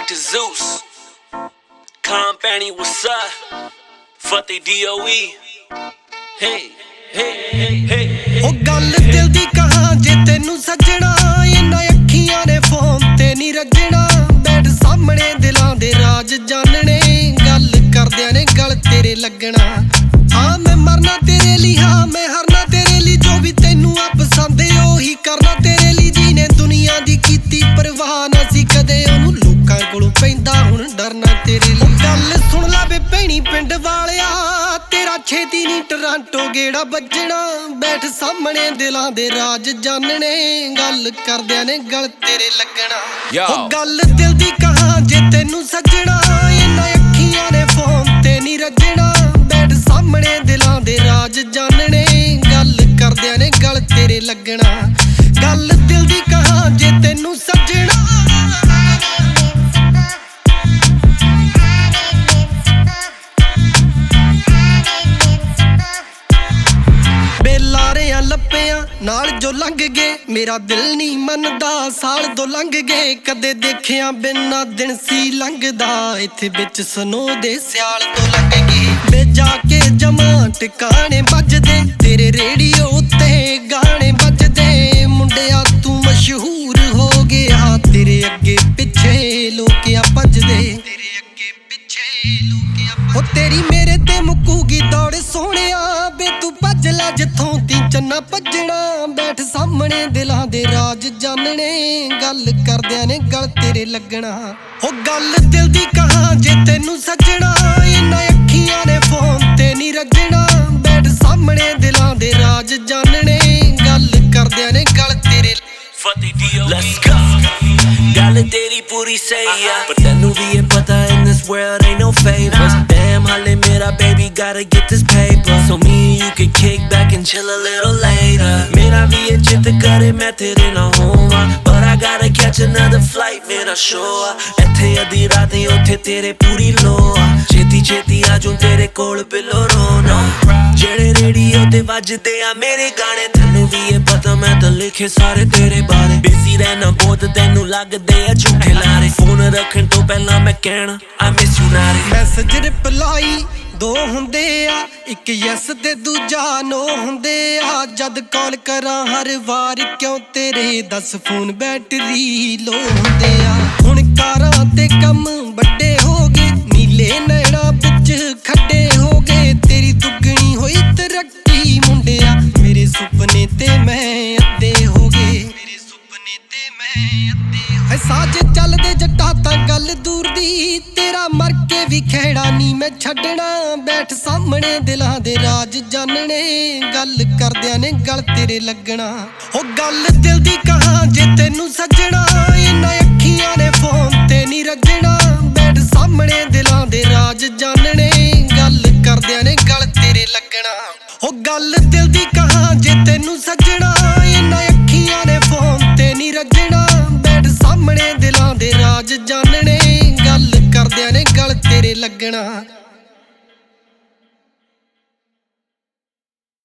Dr. Zeus, Company, what's up? Fuck they DOE. Hey, hey, hey, hey. ओ गल दिल दी कहां जे तेनू सजना इन्ना अखियां ने फोन ते नहीं रजना बैठ सामने दिलां दे राज जानने गल करदियां ने गल तेरे लगना हाँ मैं मरना तेरे लिए हाँ मैं हरना तेरे लिए जो भी तेनू आ पसंद है ओही करना तेरे लिए जीने दुनिया दी कीती परवाह ना सी कदे ओनू लोकां कोलों पैंदा हुण डरना तेरे लिए गल सुन ला वे भैणी पिंड वालिया तेरा छेती नी टोरंटो गेड़ा बजना बैठ सामने दिलां दे राज जानने गल करदियां ने गल तेरे लगना ओ गल दिल दी कहां जे तेनू सजना इन्ना अखियां ने फोन ते नी रजना बैठ सामने दिलां दे राज जानने गल करदियां ने गल तेरे लगना गल दिल दी कहां जे तेनू सजना ਲੱਪਿਆਂ ਨਾਲ ਜੋ ਲੰਘ ਗਏ ਮੇਰਾ ਦਿਲ ਨਹੀਂ ਮੰਨਦਾ ਸਾਲ ਦੋ ਲੰਘ ਗਏ ਕਦੇ ਦੇਖਿਆ ਬਿਨਾ ਦਿਨ ਸੀ ਲੰਘਦਾ ਇੱਥੇ ਵਿੱਚ ਸਨੋ ਦੇ ਸਿਆਲ ਤੋਂ ਲੰਘ ਗਏ ਵੇ ਜਾ ਕੇ ਜਮਾ ਟਿਕਾਣੇ ਵੱਜਦੇ ਤੇਰੇ ਰੇਡੀਓ ਉੱਤੇ ਗਾਣੇ ਵੱਜਦੇ ਮੁੰਡਿਆ ਤੂੰ ਮਸ਼ਹੂਰ ਹੋ ਗਿਆ ਤੇਰੇ ਅੱਗੇ ਪਿੱਛੇ ਲੋਕਿਆ ਭੱਜਦੇ ਤੇਰੇ ਅੱਗੇ ਪਿੱਛੇ ਲੋਕਿਆ ਉਹ ਤੇਰੀ ਮੇਰੇ ਤੇ ਮੁੱਕੂਗੀ ਦੌੜ ਸੋਹਣਿਆ ਵੇ ਤੂੰ ਭੱਜ ਲੈ ਜਿੱਥੋਂ ਤੀ ਚੰਨਾ ਭੱਜਣਾ ਬੈਠ ਸਾਹਮਣੇ ਦਿਲਾਂ ਦੇ ਰਾਜ ਜਾਣਨੇ ਗੱਲ ਕਰਦਿਆਂ ਨੇ ਗਲ ਤੇਰੇ ਲੱਗਣਾ ਉਹ ਗੱਲ ਦਿਲ ਦੀ ਕਹਾਂ ਜੇ ਤੈਨੂੰ ਸੱਜਣਾ ਇन्ना ਅੱਖੀਆਂ ਨੇ ਫੋਨ ਤੇ ਨਹੀਂ ਰੱਜਣਾ ਬੈਠ ਸਾਹਮਣੇ ਦਿਲਾਂ ਦੇ ਰਾਜ ਜਾਣਨੇ ਗੱਲ ਕਰਦਿਆਂ ਨੇ ਗਲ ਤੇਰੇ Let's go. Gall teri puri say yeah, but tenu bhi ye pata in this world ain't no favors. Damn, hale mera baby gotta get this paper, so me and you can kick back and chill a little later. Mera bhi ye chit kare main tere na howa, but I gotta catch another flight mera show. Ethe adhi raat uthe tere puri loa, cheti cheti aaju tere kol pillow rona. Jehde radio te vajde a mere gaane tenu bhi ye pata main ta likhe sare tere bare. Busy ਰਹਿਣਾ ਬਹੁਤ ਤੈਨੂੰ ਲੱਗਦੇ ਆ ਝੂਠੇ ਲਾਰੇ phone ਰੱਖਣ ਤੋਂ ਪਹਿਲਾਂ ਮੈਂ ਕਹਿਣਾ I miss you ਨਾਰੇ ਮੈਸੇਜ ਰਿਪਲਾਈ ਦੋ ਹੁੰਦੇ ਆ ਇੱਕ ਯੈਸ ਤੇ ਦੂਜਾ ਨੋ ਹੁੰਦੇ ਆ ਜਦ ਕਾਲ ਕਰਾਂ ਹਰ ਵਾਰ ਕਿਉਂ ਤੇਰੇ 10 ਫੋਨ ਬੈਟਰੀ ਲੋ ਹੁੰਦੇ ਆ ਹੁਣ ਕਾਰਾਂ ਤੇ ਕੰਮ ਵੱਡੇ ਹੋ ਗਏ ਨੀਲੇ ਨੈਣਾ ਵਿੱਚ ਖੱਡੇ ਹੋ ਗਏ ਤੇਰੀ ਦੁੱਗਣੀ ਹੋਈ ਤਰੱਕੀ ਮੁੰਡਿਆ ਮੇਰੇ ਸੁਪਨੇ ਤੇ ਮੈਂ ਅੱਧੇ ਹੋ ਗਏ ਸਾਜ ਚੱਲਦੇ ਜੱਟਾ ਤਾਂ ਗੱਲ ਦੂਰ ਦੀ ਤੇਰਾ ਮਰ ਕੇ ਵੀ ਖਹਿੜਾ ਨਹੀਂ ਮੈਂ ਛੱਡਣਾ ਬੈਠ ਸਾਹਮਣੇ ਦਿਲਾਂ ਦੇ ਰਾਜ ਜਾਣਨੇ ਗੱਲ ਕਰਦਿਆਂ ਨੇ ਗਲ ਤੇਰੇ ਲੱਗਣਾ ਉਹ ਗੱਲ ਦਿਲ ਦੀ ਕਹਾਂ ਜੇ ਤੈਨੂੰ ਸੱਜਣਾ ਇन्ना ਅੱਖੀਆਂ ਨੇ ਫੋਨ ਤੇ ਨਹੀਂ ਰੱਜਣਾ ਬੈਠ ਸਾਹਮਣੇ ਦਿਲਾਂ ਦੇ ਰਾਜ ਜਾਣਨੇ ਗੱਲ ਕਰਦਿਆਂ ਨੇ ਗਲ ਤੇਰੇ ਲੱਗਣਾ ਉਹ ਗੱਲ ਦਿਲ ਦੀ ਕਹਾਂ ਜੇ ਤੈਨੂੰ ਸੱਜਣਾ ਇन्ना ਅੱਖੀਆਂ ਨੇ ਫੋਨ ਤੇ ਨਹੀਂ ਰੱਜਣਾ ਸਾਹਮਣੇ ਦਿਲਾਂ ਦੇ ਰਾਜ ਜਾਣਨੇ ਗੱਲ ਕਰਦਿਆਂ ਨੇ ਗਲ ਤੇਰੇ ਲੱਗਣਾ